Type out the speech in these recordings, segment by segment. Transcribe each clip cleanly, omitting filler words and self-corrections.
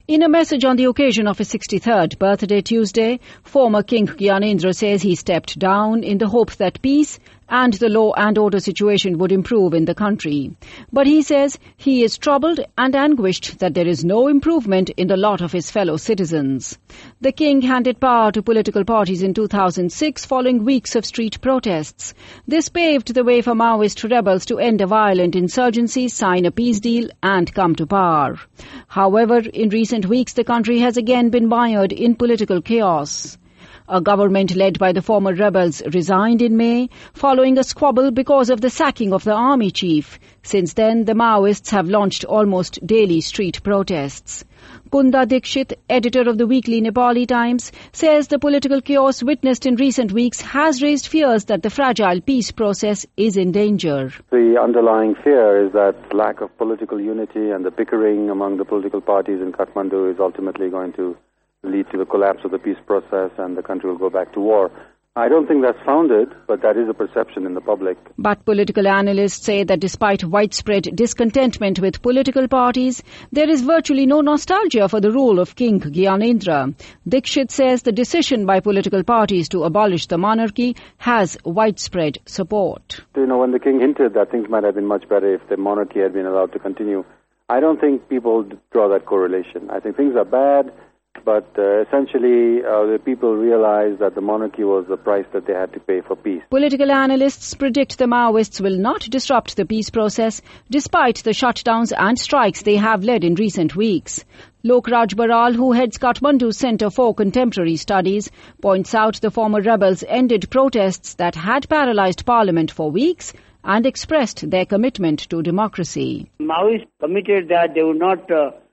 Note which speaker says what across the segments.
Speaker 1: In a message on the occasion of his 63rd birthday Tuesday, former King Gyanendra says he stepped down in the hope that peace and the law and order situation would improve in the country. But he says he is troubled and anguished that there is no improvement in the lot of his fellow citizens. The king handed power to political parties in 2006 following weeks of street protests. This paved the way for Maoist rebels to end a violent insurgency, sign a peace deal and come to power. However, in recent weeks the country has again been mired in political chaos. A government led by the former rebels resigned in May, following a squabble because of the sacking of the army chief. Since then, the Maoists have launched almost daily street protests. Kunda Dikshit, editor of the weekly Nepali Times, says the political chaos witnessed in recent weeks has raised fears that the fragile peace process is in danger.
Speaker 2: The underlying fear is that lack of political unity and the bickering among the political parties in Kathmandu is ultimately going to lead to the collapse of the peace process and the country will go back to war. I don't think that's founded, but that is a perception in the public.
Speaker 1: But political analysts say that despite widespread discontentment with political parties, there is virtually no nostalgia for the rule of King Gyanendra. Dikshit says the decision by political parties to abolish the monarchy has widespread support.
Speaker 2: When the king hinted that things might have been much better if the monarchy had been allowed to continue, I don't think people draw that correlation. I think things are bad. But essentially, the people realize that the monarchy was the price that they had to pay for peace.
Speaker 1: Political analysts predict the Maoists will not disrupt the peace process despite the shutdowns and strikes they have led in recent weeks. Lok Raj Baral, who heads Kathmandu's Centre for Contemporary Studies, points out the former rebels ended protests that had paralysed Parliament for weeks and expressed their commitment to democracy.
Speaker 3: Maoists committed that they would not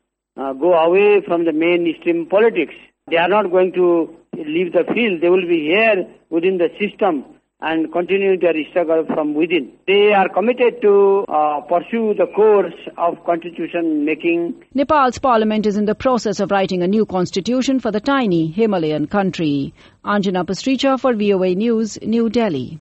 Speaker 3: go away from the mainstream politics. They are not going to leave the field. They will be here within the system and continue their struggle from within. They are committed to pursue the course of constitution making.
Speaker 1: Nepal's parliament is in the process of writing a new constitution for the tiny Himalayan country. Anjana Pastricha for VOA News, New Delhi.